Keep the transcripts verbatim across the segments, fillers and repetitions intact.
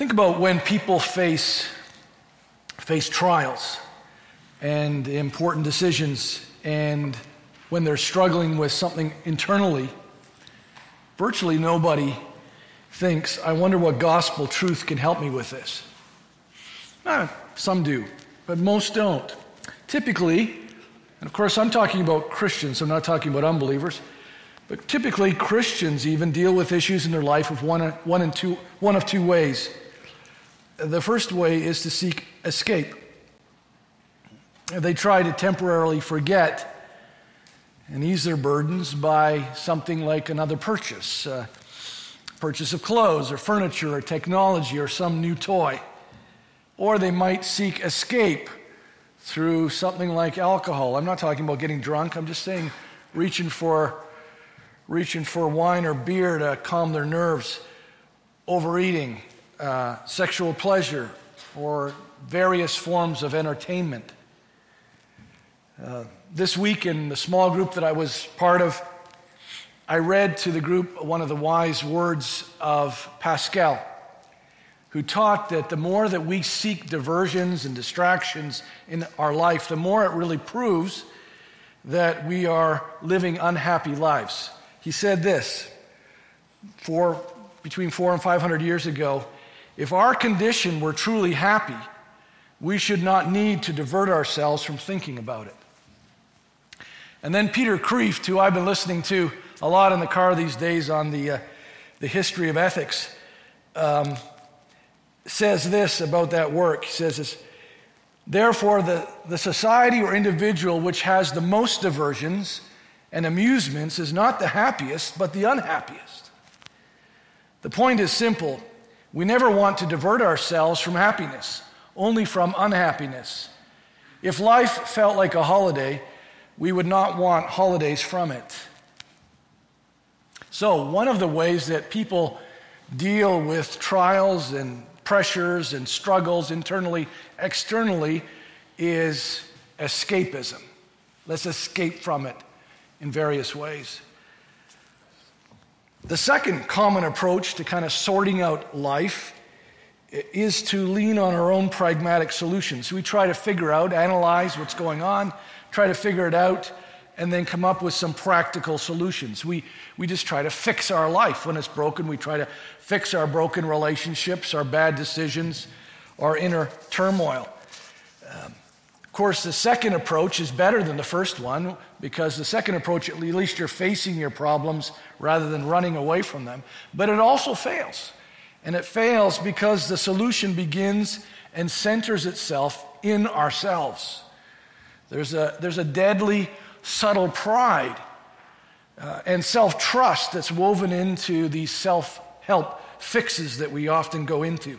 Think about when people face face trials and important decisions, and when they're struggling with something internally. Virtually nobody thinks, I wonder what gospel truth can help me with this. Eh, some do, but most don't. Typically, and of course I'm talking about Christians, I'm not talking about unbelievers, but typically Christians even deal with issues in their life of one, one, and two, one of two ways. The first way is to seek escape. They try to temporarily forget and ease their burdens by something like another purchase, uh, purchase of clothes or furniture or technology or some new toy. Or they might seek escape through something like alcohol. I'm not talking about getting drunk. I'm just saying reaching for, reaching for wine or beer to calm their nerves, overeating, uh, sexual pleasure, or various forms of entertainment. Uh, this week in the small group that I was part of, I read to the group one of the wise words of Pascal, who taught that the more that we seek diversions and distractions in our life, the more it really proves that we are living unhappy lives. He said this, for between four and five hundred years ago, if our condition were truly happy, we should not need to divert ourselves from thinking about it. And then Peter Kreeft, who I've been listening to a lot in the car these days on the uh, the history of ethics, um, says this about that work. He says this, therefore the, the society or individual which has the most diversions and amusements is not the happiest, but the unhappiest. The point is simple. We never want to divert ourselves from happiness, only from unhappiness. If life felt like a holiday, we would not want holidays from it. So one of the ways that people deal with trials and pressures and struggles internally, externally, is escapism. Let's escape from it in various ways. The second common approach to kind of sorting out life is to lean on our own pragmatic solutions. We try to figure out, analyze what's going on, try to figure it out, and then come up with some practical solutions. We we just try to fix our life. When it's broken, we try to fix our broken relationships, our bad decisions, our inner turmoil. Um, of course, the second approach is better than the first one, because the second approach, at least you're facing your problems rather than running away from them. But it also fails. And it fails because the solution begins and centers itself in ourselves. There's a, there's a deadly, subtle pride uh, and self-trust that's woven into these self-help fixes that we often go into.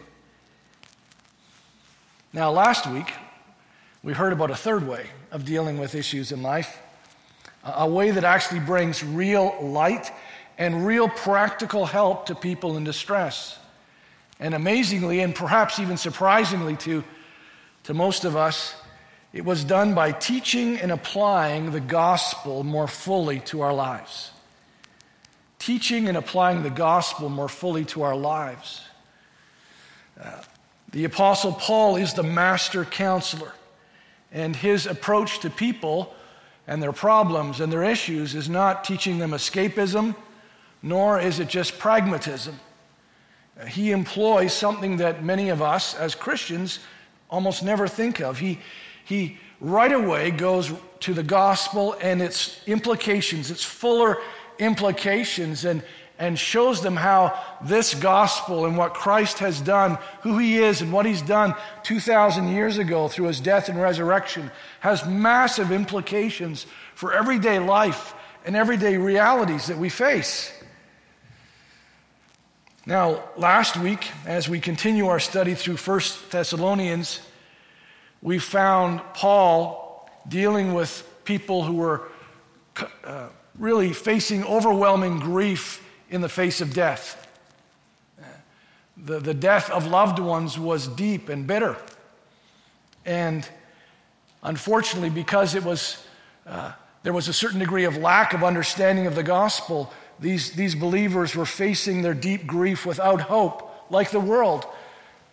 Now, last week, we heard about a third way of dealing with issues in life, a way that actually brings real light and real practical help to people in distress. And amazingly, and perhaps even surprisingly to, to most of us, it was done by teaching and applying the gospel more fully to our lives. Teaching and applying the gospel more fully to our lives. Uh, the Apostle Paul is the master counselor, and his approach to people and their problems and their issues is not teaching them escapism, nor is it just pragmatism. Uh, he employs something that many of us as Christians almost never think of. He He right away goes to the gospel and its implications, its fuller implications, and, and shows them how this gospel and what Christ has done, who he is and what he's done two thousand years ago through his death and resurrection, has massive implications for everyday life and everyday realities that we face. Now, last week, as we continue our study through First Thessalonians, we found Paul dealing with people who were uh, really facing overwhelming grief in the face of death. The, the death of loved ones was deep and bitter. And unfortunately, because it was uh, there was a certain degree of lack of understanding of the gospel, these, these believers were facing their deep grief without hope, like the world.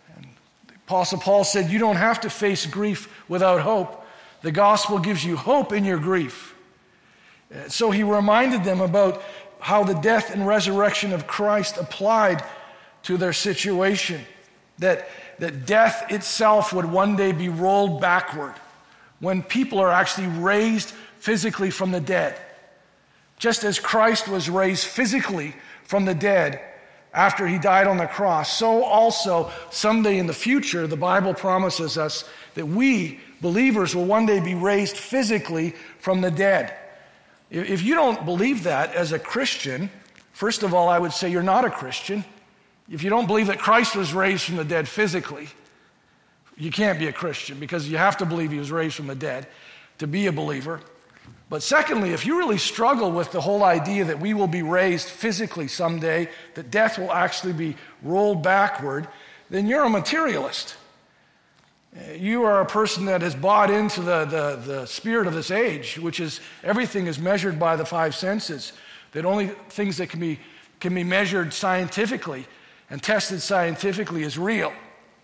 Apostle Paul said, you don't have to face grief without hope. The gospel gives you hope in your grief. So he reminded them about how the death and resurrection of Christ applied to their situation. That, that death itself would one day be rolled backward when people are actually raised physically from the dead. Just as Christ was raised physically from the dead after he died on the cross, so also someday in the future, the Bible promises us that we, believers, will one day be raised physically from the dead. If you don't believe that as a Christian, first of all, I would say you're not a Christian. If you don't believe that Christ was raised from the dead physically, you can't be a Christian, because you have to believe he was raised from the dead to be a believer. But secondly, if you really struggle with the whole idea that we will be raised physically someday, that death will actually be rolled backward, then you're a materialist. You are a person that has bought into the, the, the spirit of this age, which is everything is measured by the five senses, that only things that can be, can be measured scientifically and tested scientifically is real.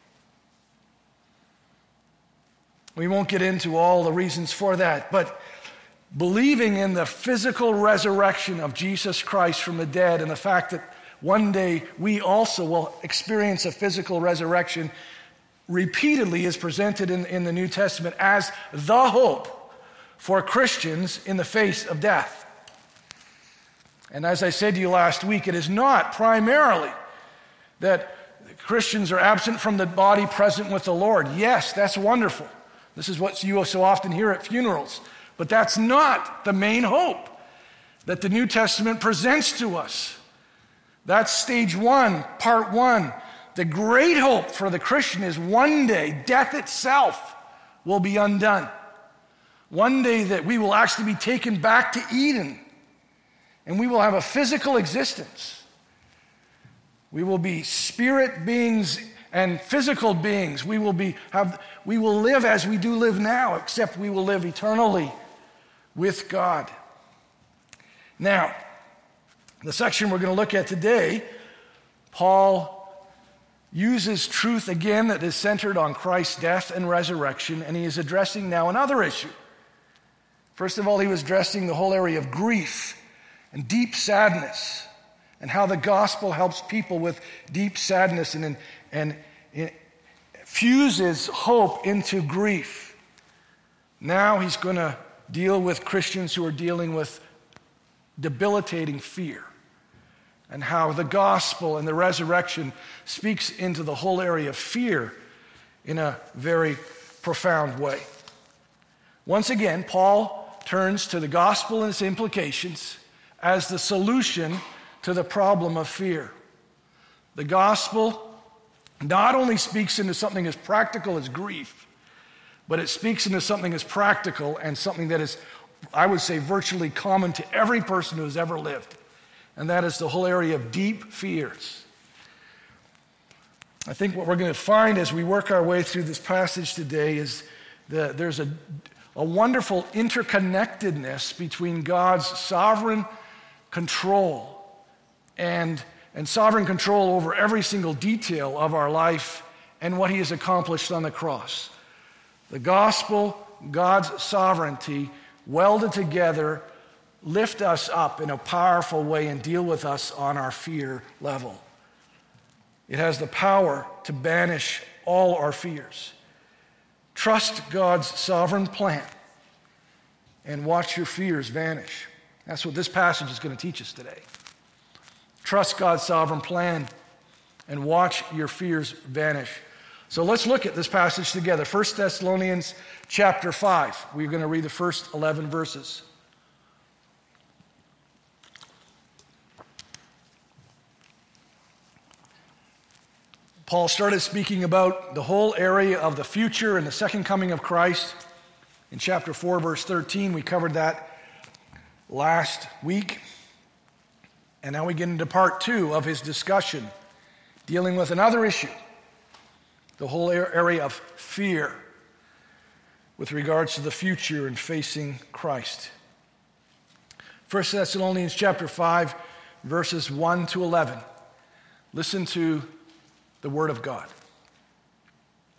We won't get into all the reasons for that, but believing in the physical resurrection of Jesus Christ from the dead and the fact that one day we also will experience a physical resurrection repeatedly is presented in, in the New Testament as the hope for Christians in the face of death. And as I said to you last week, it is not primarily that Christians are absent from the body, present with the Lord. Yes, that's wonderful. This is what you so often hear at funerals. But that's not the main hope that the New Testament presents to us. That's stage one, part one. The great hope for the Christian is one day death itself will be undone. One day that we will actually be taken back to Eden and we will have a physical existence. We will be spirit beings and physical beings. We will be have we will live as we do live now, except we will live eternally with God. Now, the section we're going to look at today, Paul uses truth again that is centered on Christ's death and resurrection, and he is addressing now another issue. First of all, he was addressing the whole area of grief and deep sadness, and how the gospel helps people with deep sadness and, and, and fuses hope into grief. Now he's going to deal with Christians who are dealing with debilitating fear, and how the gospel and the resurrection speaks into the whole area of fear in a very profound way. Once again, Paul turns to the gospel and its implications as the solution to the problem of fear. The gospel not only speaks into something as practical as grief, but it speaks into something as practical and something that is, I would say, virtually common to every person who has ever lived. And that is the whole area of deep fears. I think what we're going to find as we work our way through this passage today is that there's a, a wonderful interconnectedness between God's sovereign control and, and sovereign control over every single detail of our life and what he has accomplished on the cross. The gospel, God's sovereignty, welded together, lift us up in a powerful way and deal with us on our fear level. It has the power to banish all our fears. Trust God's sovereign plan and watch your fears vanish. That's what this passage is going to teach us today. Trust God's sovereign plan and watch your fears vanish. So let's look at this passage together. First Thessalonians chapter five. We're going to read the first eleven verses. Paul started speaking about the whole area of the future and the second coming of Christ. In chapter four, verse thirteen, we covered that last week. And now we get into part two of his discussion, dealing with another issue, the whole area of fear with regards to the future and facing Christ. First Thessalonians chapter five, verses one to eleven. Listen to the word of God.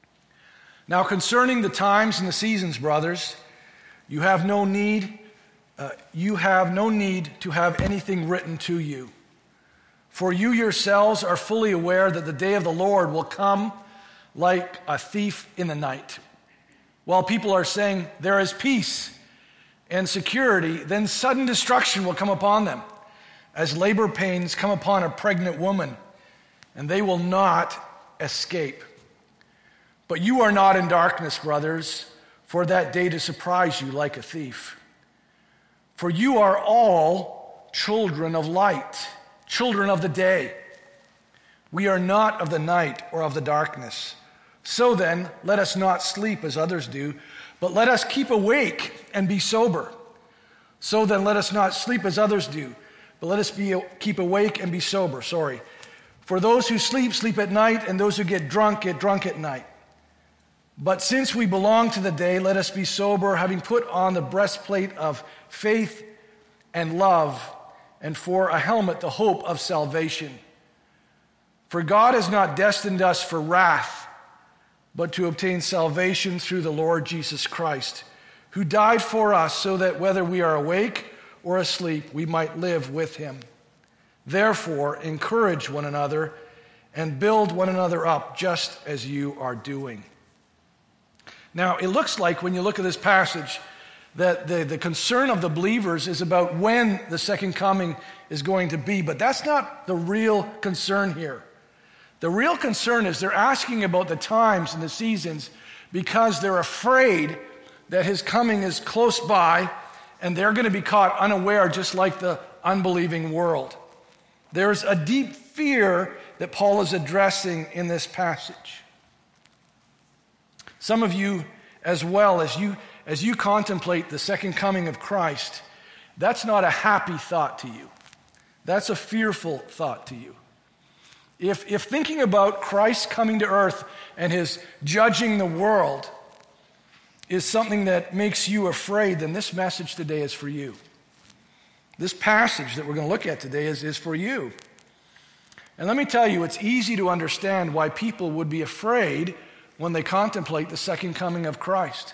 Now concerning the times and the seasons, brothers, you have no need, uh, you have no need to have anything written to you. For you yourselves are fully aware that the day of the Lord will come like a thief in the night. While people are saying there is peace and security, then sudden destruction will come upon them, as labor pains come upon a pregnant woman, and they will not escape. But you are not in darkness, brothers, for that day to surprise you like a thief. For you are all children of light, children of the day. We are not of the night or of the darkness. So then, let us not sleep as others do, but let us keep awake and be sober. So then, let us not sleep as others do, but let us be, keep awake and be sober. Sorry. For those who sleep, sleep at night, and those who get drunk, get drunk at night. But since we belong to the day, let us be sober, having put on the breastplate of faith and love, and for a helmet, the hope of salvation. For God has not destined us for wrath, but to obtain salvation through the Lord Jesus Christ, who died for us so that whether we are awake or asleep, we might live with him. Therefore, encourage one another and build one another up, just as you are doing. Now, it looks like when you look at this passage that the, the concern of the believers is about when the second coming is going to be, but that's not the real concern here. The real concern is they're asking about the times and the seasons because they're afraid that his coming is close by and they're going to be caught unaware just like the unbelieving world. There's a deep fear that Paul is addressing in this passage. Some of you as well, as you, as you contemplate the second coming of Christ, that's not a happy thought to you. That's a fearful thought to you. If, if thinking about Christ coming to earth and his judging the world is something that makes you afraid, then this message today is for you. This passage that we're going to look at today is, is for you. And let me tell you, it's easy to understand why people would be afraid when they contemplate the second coming of Christ.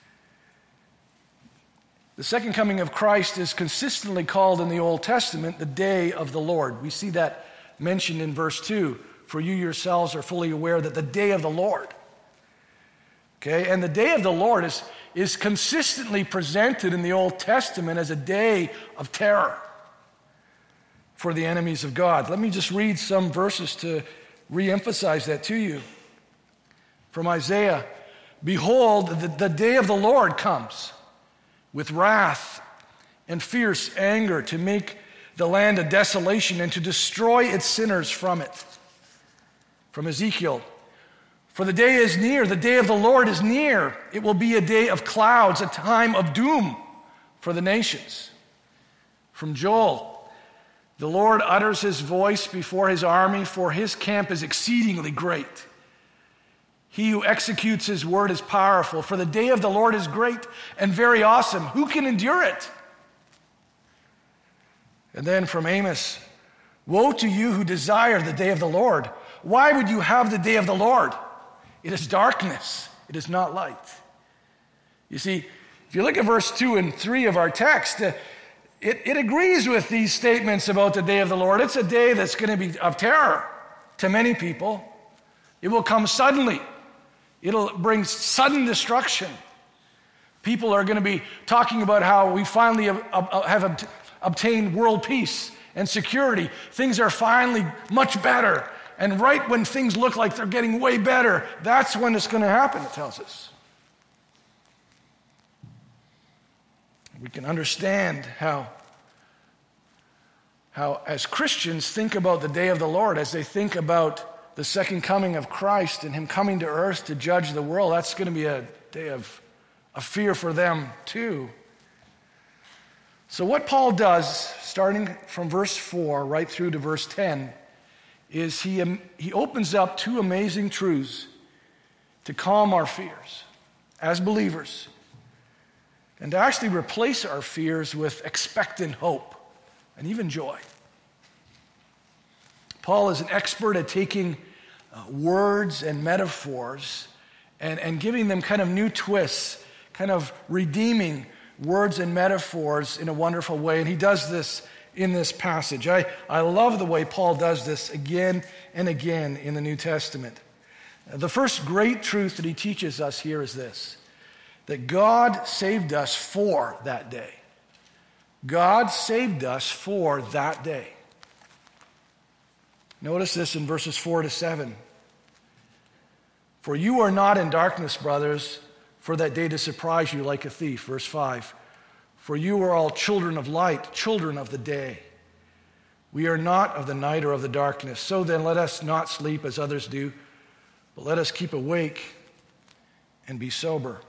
The second coming of Christ is consistently called in the Old Testament the day of the Lord. We see that mentioned in verse two. For you yourselves are fully aware that the day of the Lord. Okay, and the day of the Lord is, is consistently presented in the Old Testament as a day of terror for the enemies of God. Let me just read some verses to re-emphasize that to you. From Isaiah, behold, the, the day of the Lord comes with wrath and fierce anger to make the land a desolation and to destroy its sinners from it. From Ezekiel, for the day is near, the day of the Lord is near. It will be a day of clouds, a time of doom for the nations. From Joel, the Lord utters his voice before his army, for his camp is exceedingly great. He who executes his word is powerful, for the day of the Lord is great and very awesome. Who can endure it? And then from Amos, woe to you who desire the day of the Lord. Why would you have the day of the Lord? It is darkness. It is not light. You see, if you look at verse two and three of our text, uh, it, it agrees with these statements about the day of the Lord. It's a day that's going to be of terror to many people. It will come suddenly. It'll bring sudden destruction. People are going to be talking about how we finally have, have obtained world peace and security. Things are finally much better. And right when things look like they're getting way better, that's when it's going to happen, it tells us. We can understand how, how as Christians think about the day of the Lord, as they think about the second coming of Christ and him coming to earth to judge the world, that's going to be a day of, of fear for them too. So what Paul does, starting from verse four right through to verse ten, is he, he opens up two amazing truths to calm our fears as believers and to actually replace our fears with expectant hope and even joy. Paul is an expert at taking uh, words and metaphors and, and giving them kind of new twists, kind of redeeming words and metaphors in a wonderful way. And he does this in this passage. I, I love the way Paul does this again and again in the New Testament. The first great truth that he teaches us here is this, that God saved us for that day. God saved us for that day. Notice this in verses four to seven. For you are not in darkness, brothers, for that day to surprise you like a thief. Verse five. For you are all children of light, children of the day. We are not of the night or of the darkness. So then let us not sleep as others do, but let us keep awake and be sober.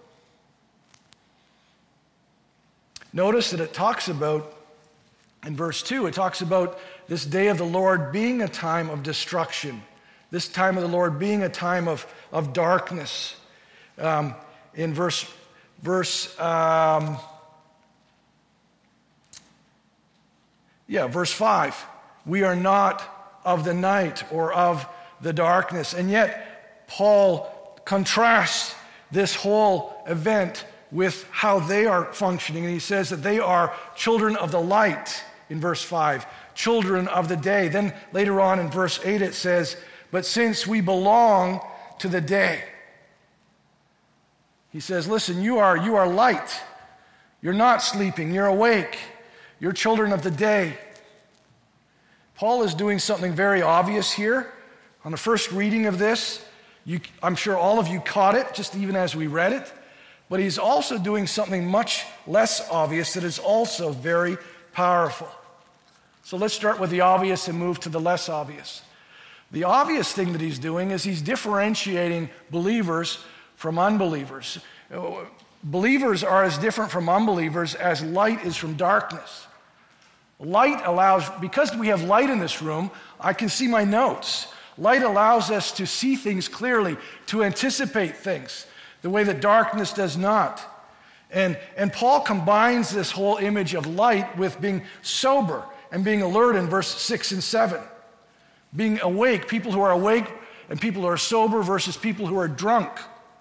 Notice that it talks about, in verse two, it talks about this day of the Lord being a time of destruction. This time of the Lord being a time of, of darkness. Um, in verse, verse, um, yeah, verse five, we are not of the night or of the darkness. And yet, Paul contrasts this whole event with how they are functioning. And he says that they are children of the light in verse five, children of the day. Then later on in verse eight it says, but since we belong to the day. He says, listen, you are, you are light. You're not sleeping. You're awake. You're children of the day. Paul is doing something very obvious here. On the first reading of this, you, I'm sure all of you caught it, just even as we read it. But he's also doing something much less obvious that is also very powerful. So let's start with the obvious and move to the less obvious. The obvious thing that he's doing is he's differentiating believers from unbelievers. Believers are as different from unbelievers as light is from darkness. Light allows, because we have light in this room, I can see my notes. Light allows us to see things clearly, to anticipate things, the way that darkness does not. And, and Paul combines this whole image of light with being sober and being alert in verse six and seven. Being awake, people who are awake and people who are sober versus people who are drunk.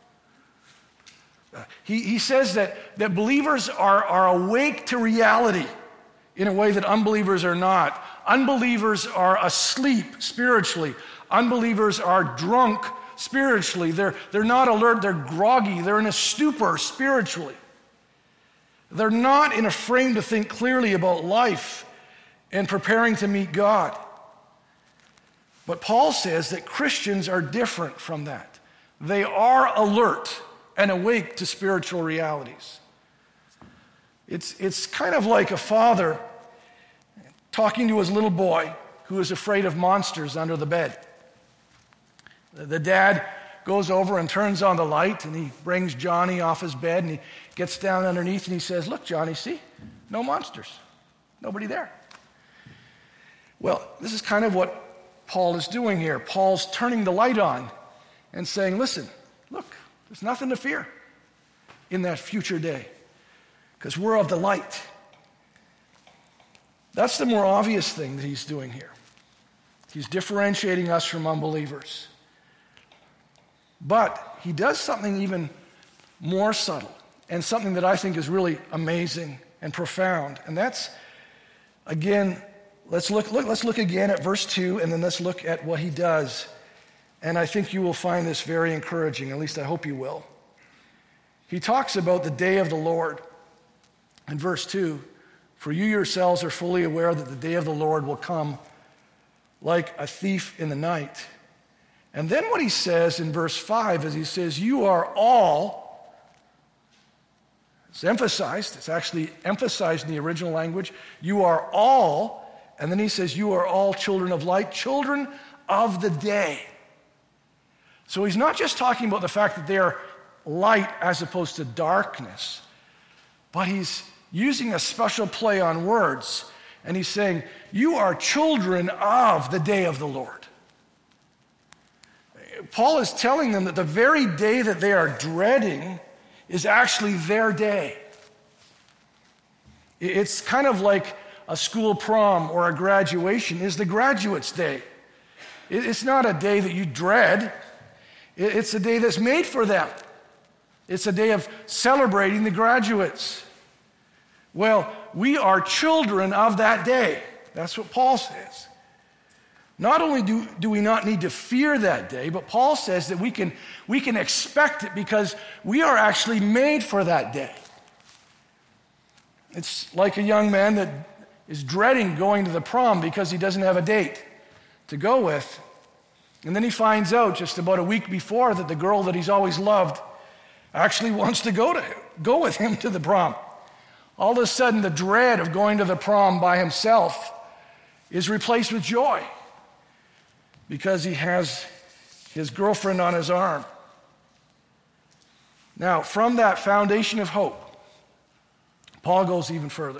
Uh, he, he says that, that believers are, are awake to reality in a way that unbelievers are not. Unbelievers are asleep spiritually. Unbelievers are drunk spiritually. They're, they're not alert, they're groggy, they're in a stupor spiritually. They're not in a frame to think clearly about life and preparing to meet God. But Paul says that Christians are different from that. They are alert and awake to spiritual realities. It's, it's kind of like a father talking to his little boy who is afraid of monsters under the bed. The dad goes over and turns on the light, and he brings Johnny off his bed, and he gets down underneath, and he says, look, Johnny, see? No monsters. Nobody there. Well, this is kind of what Paul is doing here. Paul's turning the light on and saying, listen, look, there's nothing to fear in that future day because we're of the light. That's the more obvious thing that he's doing here. He's differentiating us from unbelievers. But he does something even more subtle and something that I think is really amazing and profound. And that's, again, let's look, look, let's look again at verse two, and then let's look at what he does. And I think you will find this very encouraging, at least I hope you will. He talks about the day of the Lord. In verse two, for you yourselves are fully aware that the day of the Lord will come like a thief in the night. And then what he says in verse five is he says, you are all, it's emphasized, it's actually emphasized in the original language, you are all, and then he says, you are all children of light, children of the day. So he's not just talking about the fact that they are light as opposed to darkness, but he's using a special play on words, and he's saying, you are children of the day of the Lord. Paul is telling them that the very day that they are dreading is actually their day. It's kind of like a school prom or a graduation is the graduate's day. It's not a day that you dread. It's a day that's made for them. It's a day of celebrating the graduates. Well, we are children of that day. That's what Paul says. Not only do, do we not need to fear that day, but Paul says that we can, we can expect it because we are actually made for that day. It's like a young man that is dreading going to the prom because he doesn't have a date to go with. And then he finds out just about a week before that the girl that he's always loved actually wants to go to go with him to the prom. All of a sudden, the dread of going to the prom by himself is replaced with joy because he has his girlfriend on his arm. Now, from that foundation of hope, Paul goes even further.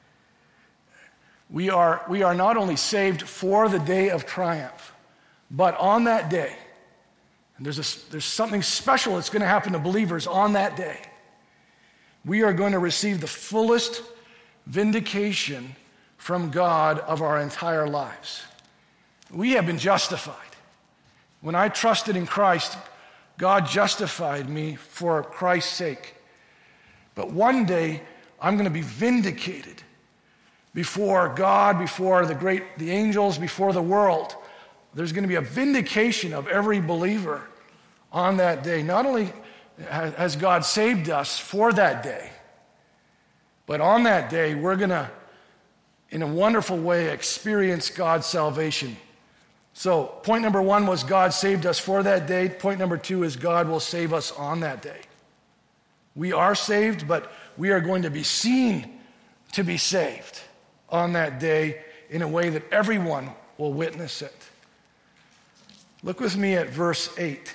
We are, we are not only saved for the day of triumph, but on that day, and there's, a, there's something special that's going to happen to believers on that day, we are going to receive the fullest vindication from God of our entire lives. We have been justified. When I trusted in Christ, God justified me for Christ's sake. But one day, I'm going to be vindicated before God, before the great, the angels, before the world. There's going to be a vindication of every believer on that day. Not only has God saved us for that day, but on that day, we're going to, in a wonderful way, experience God's salvation. So, point number one was God saved us for that day. Point number two is God will save us on that day. We are saved, but we are going to be seen to be saved on that day in a way that everyone will witness it. Look with me at verse eight.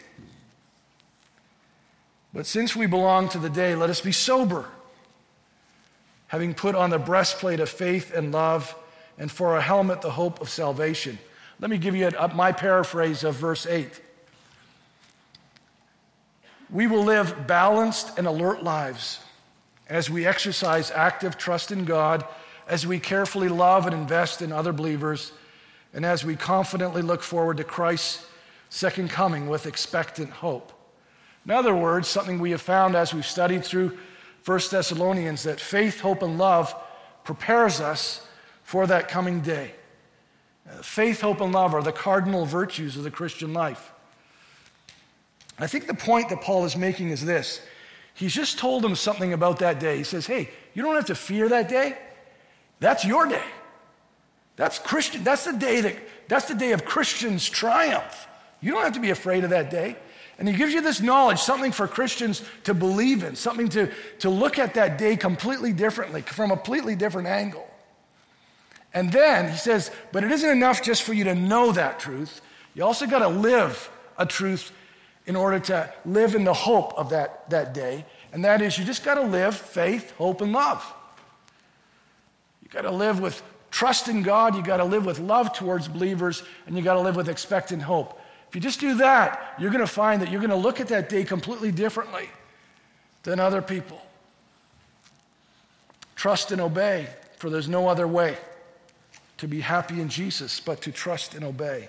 But since we belong to the day, let us be sober, having put on the breastplate of faith and love, and for a helmet the hope of salvation. Let me give you a, my paraphrase of verse eight. We will live balanced and alert lives as we exercise active trust in God, as we carefully love and invest in other believers, and as we confidently look forward to Christ's second coming with expectant hope. In other words, something we have found as we've studied through First Thessalonians, that faith, hope, and love prepares us for that coming day. Faith, hope, and love are the cardinal virtues of the Christian life. I think the point that Paul is making is this. He's just told them something about that day. He says, hey, you don't have to fear that day. That's your day. That's Christian. That's the day that that's the day of Christians' triumph. You don't have to be afraid of that day. And he gives you this knowledge, something for Christians to believe in, something to, to look at that day completely differently, from a completely different angle. And then he says, but it isn't enough just for you to know that truth. You also got to live a truth in order to live in the hope of that, that day. And that is, you just got to live faith, hope, and love. You got to live with trust in God. You got to live with love towards believers. And you got to live with expectant hope. If you just do that, you're going to find that you're going to look at that day completely differently than other people. Trust and obey, for there's no other way to be happy in Jesus but to trust and obey.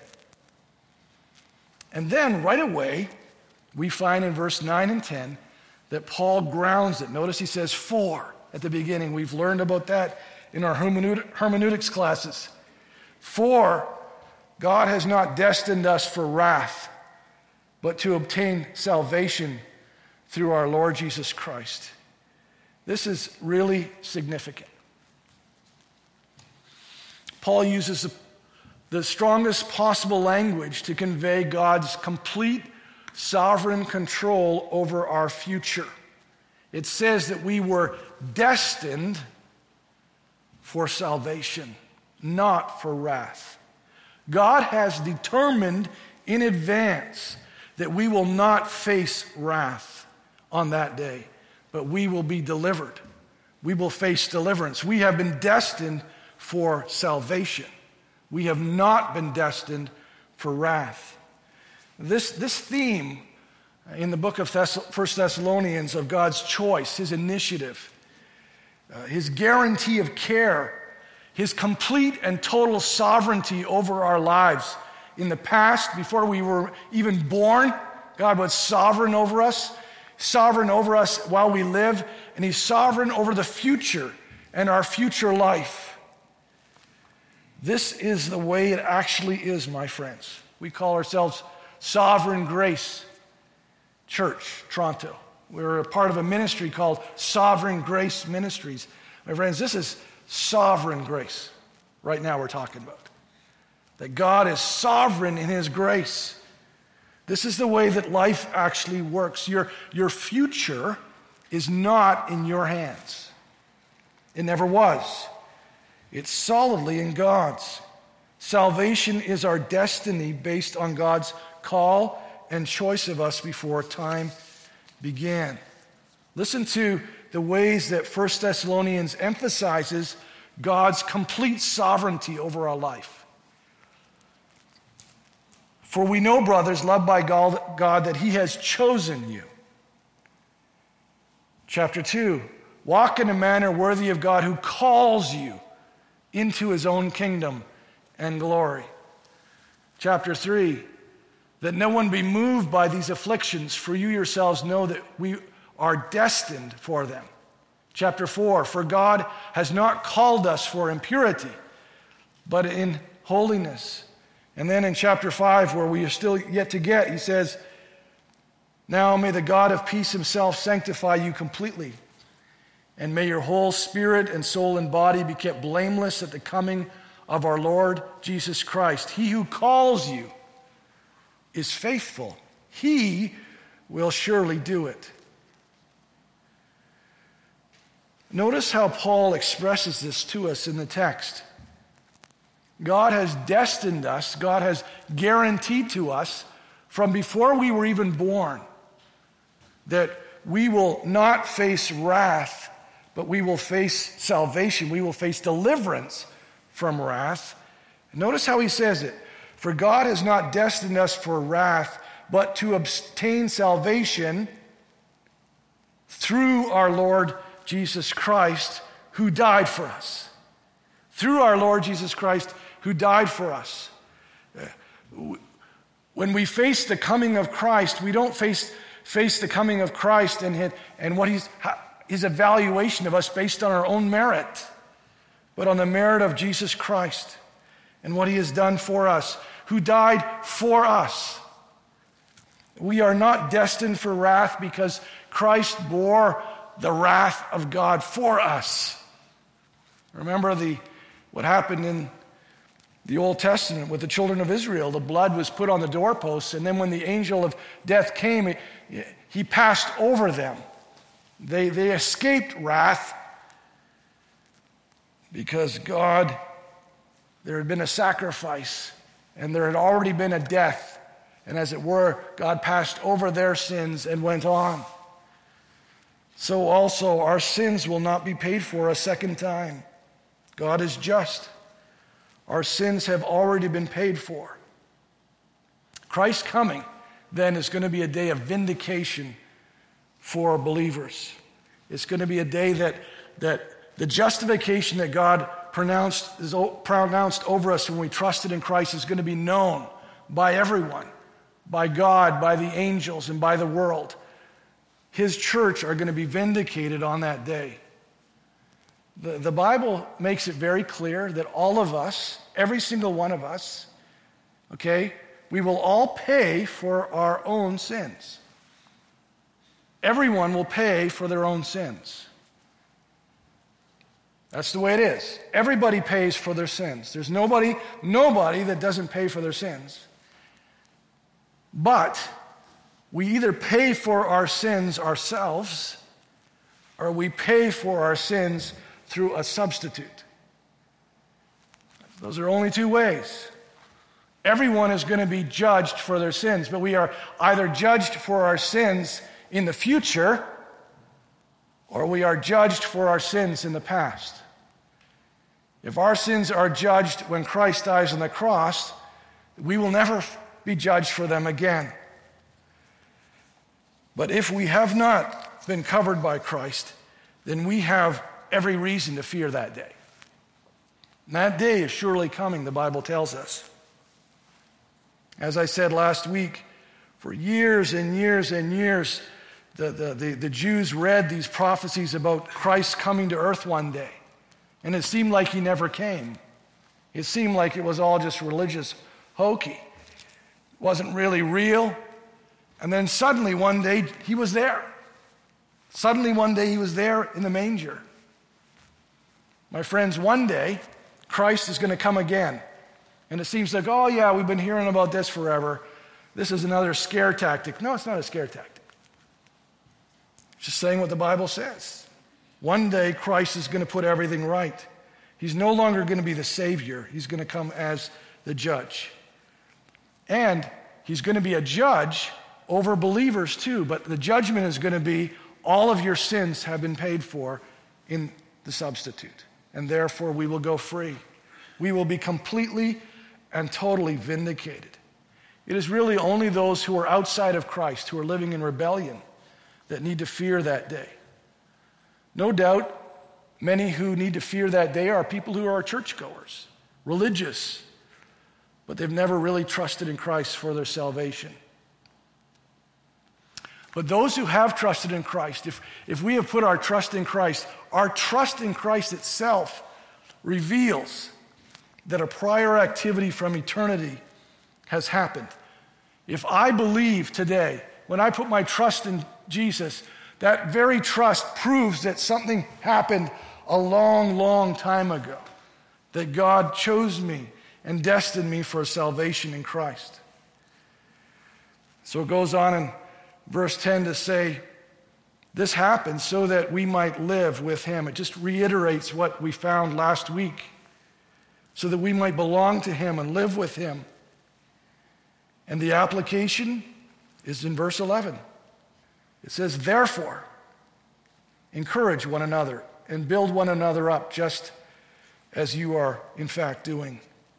And then right away, we find in verse nine and ten that Paul grounds it. Notice he says for at the beginning. We've learned about that in our hermeneutics classes. For God has not destined us for wrath, but to obtain salvation through our Lord Jesus Christ. This is really significant. Paul uses the strongest possible language to convey God's complete sovereign control over our future. It says that we were destined for salvation, not for wrath. God has determined in advance that we will not face wrath on that day, but we will be delivered. We will face deliverance. We have been destined for salvation. We have not been destined for wrath. This, this theme in the book of Thess- First Thessalonians of God's choice, his initiative, uh, his guarantee of care, his complete and total sovereignty over our lives in the past, before we were even born, God was sovereign over us, sovereign over us while we live, and he's sovereign over the future and our future life. This is the way it actually is, my friends. We call ourselves Sovereign Grace Church, Toronto. We're a part of a ministry called Sovereign Grace Ministries. My friends, this is sovereign grace right now we're talking about. That God is sovereign in his grace. This is the way that life actually works. Your, your future is not in your hands. It never was. It's solidly in God's. Salvation is our destiny based on God's call and choice of us before time began. Listen to the ways that First Thessalonians emphasizes God's complete sovereignty over our life. For we know, brothers, loved by God, that he has chosen you. Chapter two, walk in a manner worthy of God who calls you into his own kingdom and glory. Chapter three, that no one be moved by these afflictions, for you yourselves know that we are destined for them. Chapter four, for God has not called us for impurity, but in holiness. And then in chapter five, where we are still yet to get, he says, now may the God of peace himself sanctify you completely, and may your whole spirit and soul and body be kept blameless at the coming of our Lord Jesus Christ. He who calls you is faithful. He will surely do it. Notice how Paul expresses this to us in the text. God has destined us, God has guaranteed to us from before we were even born that we will not face wrath, but we will face salvation. We will face deliverance from wrath. Notice how he says it. For God has not destined us for wrath, but to obtain salvation through our Lord Jesus Christ, who died for us. Through our Lord Jesus Christ, who died for us. When we face the coming of Christ, we don't face, face the coming of Christ and, his, and what he's, his evaluation of us based on our own merit, but on the merit of Jesus Christ and what he has done for us, who died for us. We are not destined for wrath because Christ bore the wrath of God for us. Remember the what happened in the Old Testament with the children of Israel. The blood was put on the doorposts, and then when the angel of death came, he passed over them. They, they escaped wrath because God, there had been a sacrifice, and there had already been a death. And as it were, God passed over their sins and went on. So also our sins will not be paid for a second time. God is just. Our sins have already been paid for. Christ's coming then is going to be a day of vindication for believers. It's going to be a day that, that the justification that God pronounced, is pronounced over us when we trusted in Christ is going to be known by everyone, by God, by the angels, and by the world. His church are going to be vindicated on that day. The, the Bible makes it very clear that all of us, every single one of us, okay, we will all pay for our own sins. Everyone will pay for their own sins. That's the way it is. Everybody pays for their sins. There's nobody, nobody that doesn't pay for their sins. But we either pay for our sins ourselves, or we pay for our sins through a substitute. Those are only two ways. Everyone is going to be judged for their sins, but we are either judged for our sins in the future, or we are judged for our sins in the past. If our sins are judged when Christ dies on the cross, we will never be judged for them again. But if we have not been covered by Christ, then we have every reason to fear that day. And that day is surely coming, the Bible tells us. As I said last week, For years and years and years, the, the, the, the Jews read these prophecies about Christ coming to earth one day. And it seemed like he never came. It seemed like it was all just religious hokey. It wasn't really real. And then suddenly one day he was there. Suddenly one day he was there in the manger. My friends, one day Christ is going to come again. And it seems like, oh yeah, we've been hearing about this forever. This is another scare tactic. No, it's not a scare tactic. It's just saying what the Bible says. One day Christ is going to put everything right. He's no longer going to be the Savior. He's going to come as the judge. And he's going to be a judge over believers too. But the judgment is going to be all of your sins have been paid for in the substitute. And therefore we will go free. We will be completely and totally vindicated. It is really only those who are outside of Christ, who are living in rebellion, that need to fear that day. No doubt, many who need to fear that day are people who are churchgoers, religious, but they've never really trusted in Christ for their salvation. But those who have trusted in Christ, if, if we have put our trust in Christ, our trust in Christ itself reveals that a prior activity from eternity has happened. If I believe today, when I put my trust in Jesus, that very trust proves that something happened a long, long time ago, that God chose me and destined me for salvation in Christ. So it goes on in verse ten to say, this happened so that we might live with him. It just reiterates what we found last week, so that we might belong to him and live with him. And the application is in verse eleven. It says, therefore, encourage one another and build one another up, just as you are in fact doing.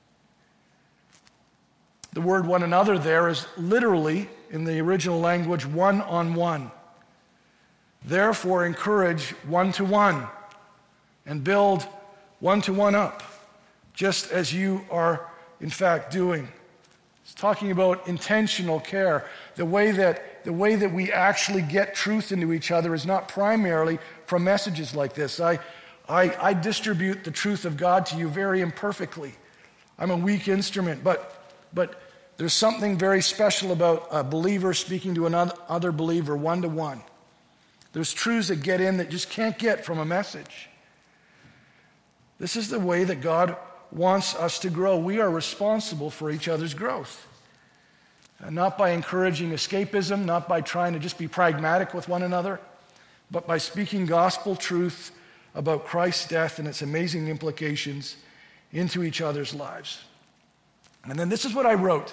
The word one another there is literally, in the original language, one on one. Therefore, encourage one to one and build one to one up, just as you are in fact doing. It's talking about intentional care. The way that the way that we actually get truth into each other is not primarily from messages like this. I, I, I distribute the truth of God to you very imperfectly. I'm a weak instrument, but, but there's something very special about a believer speaking to another other believer one-to-one. There's truths that get in that just can't get from a message. This is the way that God wants us to grow. We are responsible for each other's growth. And not by encouraging escapism, not by trying to just be pragmatic with one another, but by speaking gospel truth about Christ's death and its amazing implications into each other's lives. And then this is what I wrote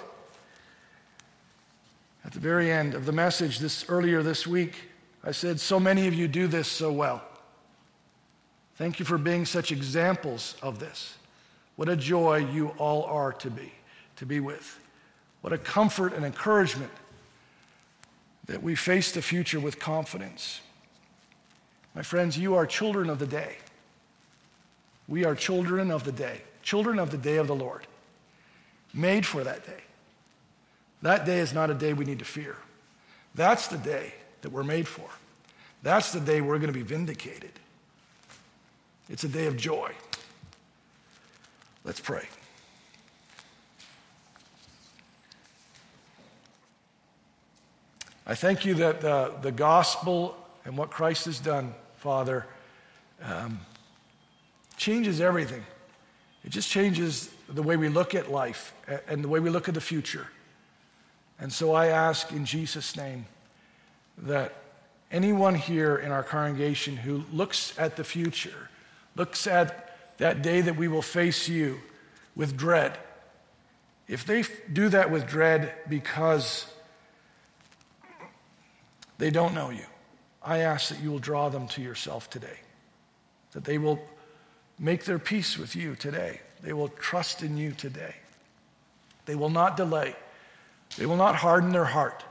at the very end of the message this earlier this week. I said, so many of you do this so well. Thank you for being such examples of this. What a joy you all are to be, to be with. What a comfort and encouragement that we face the future with confidence. My friends, you are children of the day. We are children of the day, children of the day of the Lord, made for that day. That day is not a day we need to fear. That's the day that we're made for. That's the day we're going to be vindicated. It's a day of joy. Let's pray. I thank you that uh, the gospel and what Christ has done, Father, um, changes everything. It just changes the way we look at life and the way we look at the future. And so I ask in Jesus' name that anyone here in our congregation who looks at the future, looks at that day that we will face you with dread, if they do that with dread because they don't know you, I ask that you will draw them to yourself today, that they will make their peace with you today. They will trust in you today. They will not delay. They will not harden their heart.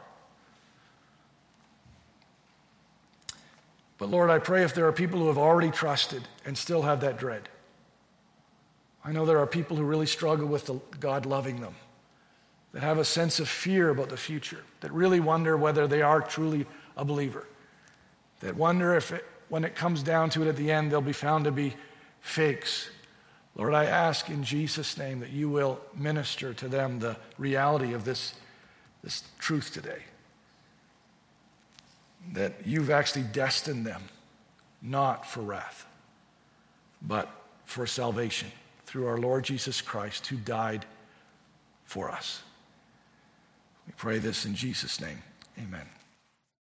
But Lord, I pray if there are people who have already trusted and still have that dread. I know there are people who really struggle with the God loving them. that have a sense of fear about the future, that really wonder whether they are truly a believer, that wonder if it, when it comes down to it at the end, they'll be found to be fakes. Lord, I ask in Jesus' name that you will minister to them the reality of this, this truth today, that you've actually destined them not for wrath, but for salvation through our Lord Jesus Christ, who died for us. We pray this in Jesus' name. Amen.